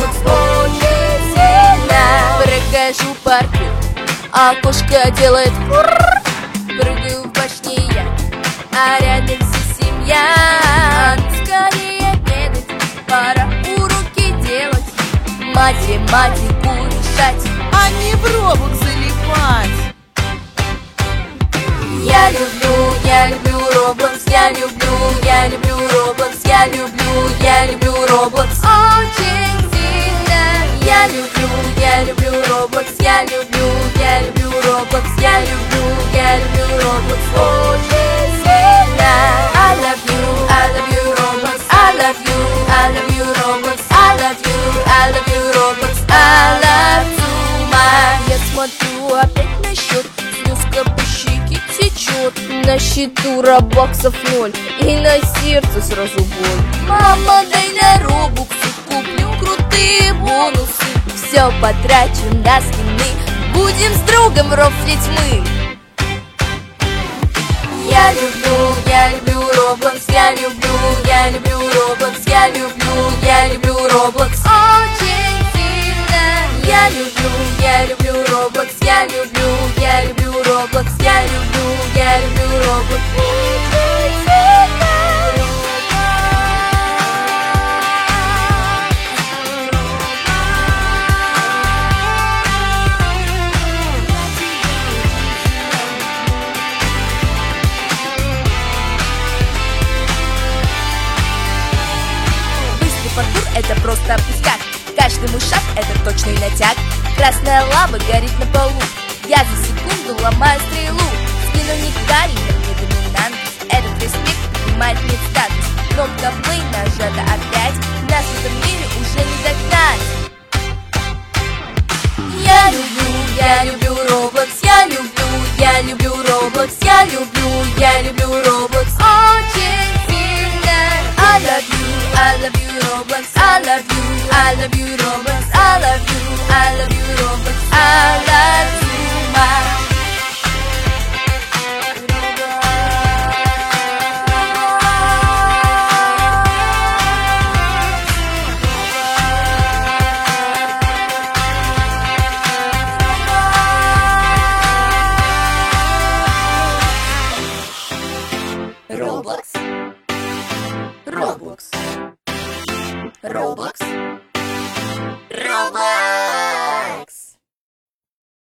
Roblox очень сильно. Прохожу паркур, окошко делает фурр. Прыгаю в башне я, а рядом вся семья. Скорее обедать, пора уроки делать, математику решать, а не в Roblox залипать. Я люблю Roblox, я люблю Roblox, я люблю Roblox очень сильно. Я люблю Roblox, я люблю Roblox, я люблю Roblox очень сильно. I love you Roblox, I love you Roblox, I love you Roblox, I love you much. Я смотрю опять на счет, слезка по щеке течет. На счету робоксов 0, и на сердце сразу боль. Мама, дай на робоксы, куплю крутые бонусы. Все потрачу на скины, будем с другом рофлить мы. Я люблю Roblox, я люблю Roblox, я люблю Roblox очень сильно. Я люблю Roblox, я люблю Roblox, я люблю Roblox очень сильно. Быстрый паркур — это просто пустяк. Каждый мой шаг — это точный натяг. Красная лава горит на полу, я за секунду ломаю стрелу. Скину уникальный, не доминант. Этот респект поднимает мне статус. Кнопка play нажата опять, нас в этом мире уже не догнать. Я люблю Roblox, я люблю Roblox, я люблю Roblox очень сильно. I love you Roblox, I love you Roblox, I love you Roblox, I love you much. Roblox, Roblox, Roblox, Roblox.